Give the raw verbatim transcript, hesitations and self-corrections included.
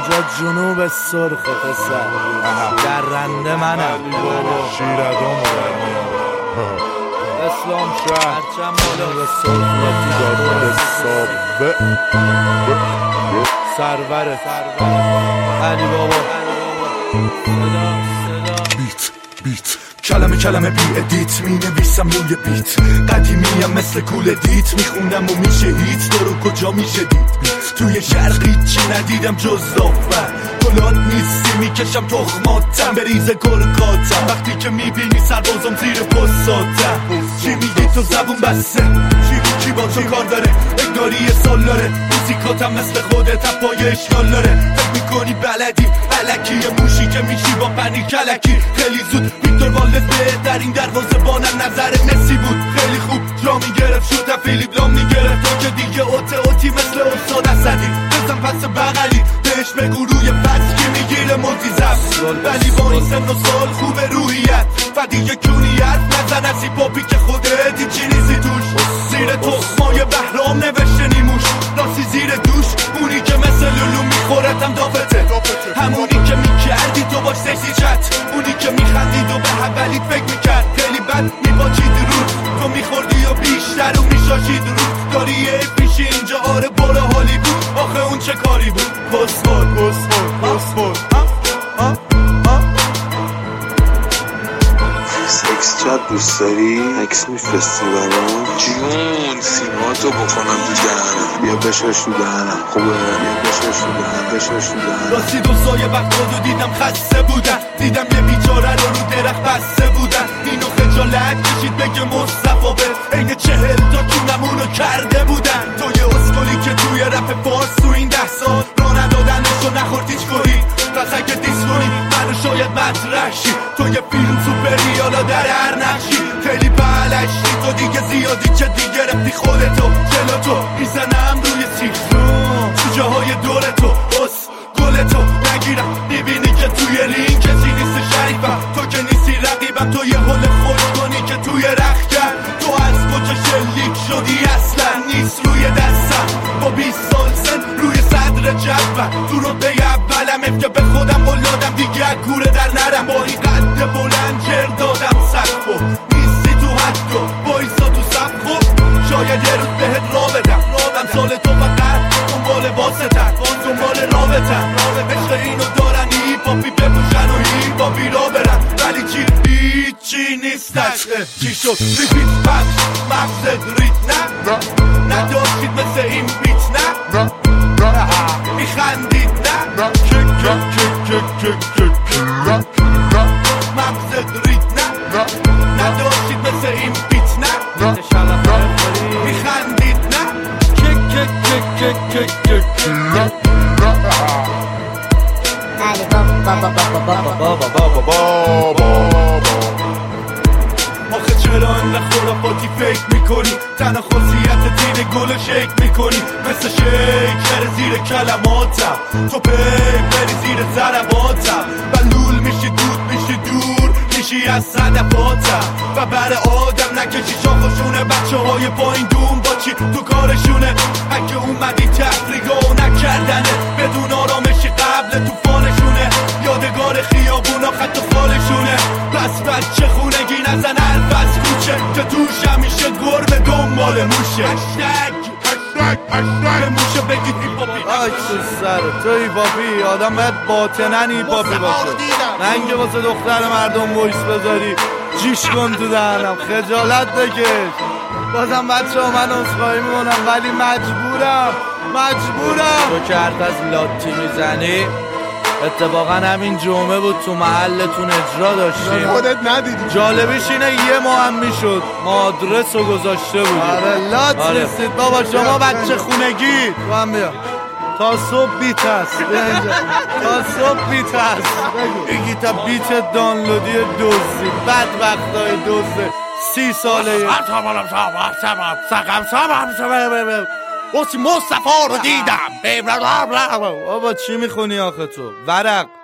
اینجا جنوب سرخ پسر درنده منم شیردام اسلام شهر هرچم بالا به سرخ دارد سابه سرور علی بابا بیت بیت کلمه کلمه بی ادیت می نویسم روی بیت قدیمیم مثل کول دیت میخونم و میشه هیت تو رو کجا میشه دید توی شرقی چی ندیدم جز داور گلات نیستی میکشم تخماتم بریز کرکاتم وقتی که میبینی سربازم زیر پستاتم چی میگی تو زبون بسته چی کی با تو کار داره اگناری سال داره موزیکاتم مثل خودت پای اشکال داره فکر میکنی بلدی علکی موشی که میشی با پنی کلکی خیلی زود ویکتور والدز در این دروازه بانم نظر مسی بود خیلی خوب جا میگرفت شوت فیلیپ لام میگرفت تو که دیگه اوت اوتی مثل استاد اسدی بزن پس بغلی بهش بگو روی پس کی میگیره ملتیزم ولی با این سن و سال خوب روحیت و دیگه کونیت نزن از ای پاپی که خودت چی نیستی توش زیر تخمای بهرام نوشته نیموش راستی زیر دوش اونی که مثل لولو میخورتم دافته همونی که میکردی تو باش سکسی چت اونی که میخندید و به حولیت فکر میکرد خیلی بد میباچید رو تو میخوردی و بیشتر و میشاشید رو داری یه پیشی اینجا آره برو حالی بود آخه اون چه کاری بود پسفور پسفور پسفور سکس چت دوست داری؟ عکس میفرستی برام؟ جون سیما تو بکنم تو دهنم بیا بشش تو دهنم خوبه بیا بشش تو دهنم بشش تو دهنم راستی دو سایه وقت خودو دیدم خسته بودن دیدم یه بیچاره رو رو درخت بسته بودن اینو خجالت کشید بگه مصطفی به عین چهل تا کونمونو کرده بودن تو یه اسکولی که توی رپ فارس تو این ده سال را ندادنشو نخورد هیچ کنی پس اگه دیس کنی منو شاید مطرح شی تو یه فیلم سوپری حالا در هر نقشی خیلی بلشتی تو دیگه زیادی که دیگه رفتی خودتو جلو تو میزنم روی سیخون تو جاهای دور تو بس گل تو نگیرم میبینی که توی رینگ کسی نیست شریفم تو که نیستی رقیبم تو یه حل خوش کنی که توی رخ کرد تو از کجا شلیک شدی اصلا نیست روی دستم با بیست سال سن روی صدر جدول تو رو به اولم اف که به خودم بلادم دیگه کوره در نرم با این قد بلند جر دادم سقفو نیستی تو حد و بایستا تو صف خوب شاید یه روز بهت را بدم امثال تو فقط دنبال واسطن دنبال رابطن عشق اینو دارن ای پاپی بپوشن و ای پاپی را برن ولی چی هیچی نیستش چی شد ریپیت پخش مغزت ریت نه نداشتید مثل این بیت نه میخندید نه کک کک کک کک کک کک مغزت ریت نه نداشتید مثل این بیت نه میخندید نه کک کک کک کک کک کک علی بابا بابا بابا بابا بابا آخه چرا انقدر خرافاتی فکر میکنی تنها خاصیت دین گلو شیک میکنی مثل شیکر زیر کلماتم تو پی بری زیر ضرباتم و لول میشی دود میشی دور میشی از صدفاتم و بر آدم نکشی شاخشونه بچه های پایین دوم با چی تو کارشونه اگه اومدی تفریگا نکردنه بدون آرامشی قبل توفانشونه یادگار خیابونا خط و خالشونه پس بچه خونگی نزن حرف از کوچه که توش همیشه گربه دنبال موشه هشتگ هشتگ هشتگ موشه بگید هیپاپی آی تو سر تو هیپاپی آدم باید باطنن هیپاپی باشه نه اینکه واسه دختر مردم وایس بذاری جیش کن تو دهنم خجالت بکش بازم بچه ها من اصخایی میکنم ولی مجبورم مجبورم تو که حرف از لاتی میزنی اتفاقا همین جمعه بود تو محلتون اجرا داشتیم خودت ندیدی جالبیش اینه یه ماه هم میشد ما آدرس رو گذاشته بودیم آره لات آره. نیستید بابا شما بچه خونگی تو هم بیا تا صبح بیت هست بیا اینجا تا صبح بیت هست بگی تا بیت دانلودی دوزی بد وقتای دوزه سی ساله اوسی مصطفی رو دیدم بابا چی میخونی آخه تو ورق